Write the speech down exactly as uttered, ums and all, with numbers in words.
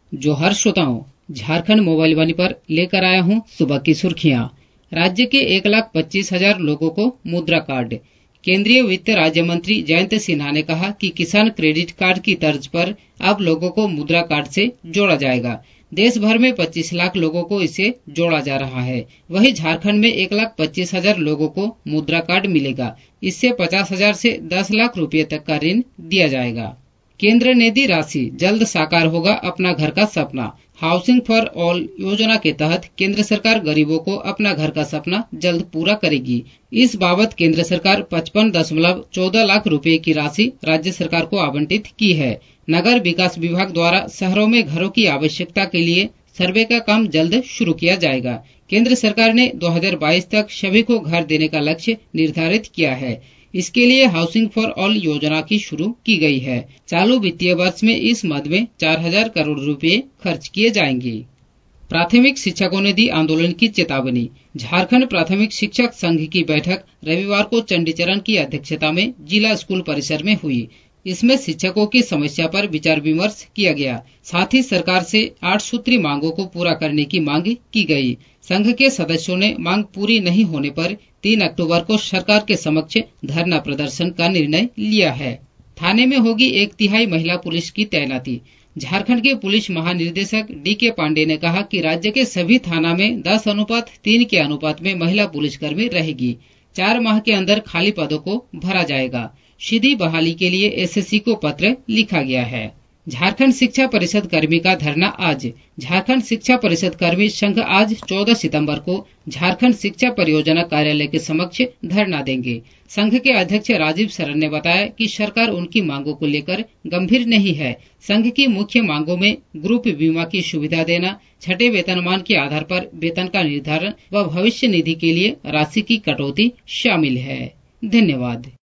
जोहार श्रोताओं, झारखंड मोबाइल वाणी पर लेकर आया हूं सुबह की सुर्खियां। राज्य के एक लाख पच्चीस हजार लोगों को मुद्रा कार्ड। केंद्रीय वित्त राज्य मंत्री जयंत सिन्हा ने कहा कि किसान क्रेडिट कार्ड की तर्ज पर अब लोगों को मुद्रा कार्ड से जोड़ा जाएगा। देश भर में पच्चीस लाख लोगों को इससे जोड़ा जा रहा है। वहीं झारखंड में एक लाख पच्चीस हजार लोगों को मुद्रा कार्ड मिलेगा। इससे पचास हजार से दस लाख रुपए तक का ऋण दिया जाएगा। केंद्र ने दी राशि, जल्द साकार होगा अपना घर का सपना। हाउसिंग फॉर ऑल योजना के तहत केंद्र सरकार गरीबों को अपना घर का सपना जल्द पूरा करेगी। इस बाबत केंद्र सरकार पचपन दशमलव चौदह लाख रुपए की राशि राज्य सरकार को आवंटित की है। नगर विकास विभाग द्वारा शहरों में घरों की आवश्यकता के लिए सर्वे का काम जल्द शुरू किया जाएगा। केंद्र सरकार ने दो हज़ार बाईस तक सभी को घर देने का लक्ष्य निर्धारित किया है। इसके लिए हाउसिंग फॉर ऑल योजना की शुरू की गई है। चालू वित्तीय वर्ष में इस मद में चार हजार करोड़ रुपए खर्च किए जाएंगे। प्राथमिक शिक्षकों ने दी आंदोलन की चेतावनी। झारखंड प्राथमिक शिक्षक संघ की बैठक रविवार को चंडीचरण की अध्यक्षता में जिला स्कूल परिसर में हुई। इसमें शिक्षकों की समस्या पर विचार विमर्श किया गया। साथ ही सरकार से आठ सूत्री मांगों को पूरा करने की मांग की गई। संघ के सदस्यों ने मांग पूरी नहीं होने पर तीन अक्टूबर को सरकार के समक्ष धरना प्रदर्शन का निर्णय लिया है। थाने में होगी एक तिहाई महिला पुलिस की तैनाती। झारखंड के पुलिस महानिदेशक डी के पांडे ने कहा कि राज्य के सभी थाना में दस अनुपात तीन के अनुपात में महिला पुलिसकर्मी रहेगी। चार माह के अंदर खाली पदों को भरा जाएगा। सीधी बहाली के लिए एसएससी को पत्र लिखा गया है। झारखंड शिक्षा परिषद कर्मी का धरना आज। झारखंड शिक्षा परिषद कर्मी संघ आज चौदह सितंबर को झारखंड शिक्षा परियोजना कार्यालय के समक्ष धरना देंगे। संघ के अध्यक्ष राजीव शरण ने बताया कि सरकार उनकी मांगों को लेकर गंभीर नहीं है। संघ की मुख्य मांगों में ग्रुप बीमा की सुविधा देना, छठे वेतनमान के आधार पर वेतन का निर्धारण व भविष्य निधि के लिए राशि की कटौती शामिल है। धन्यवाद।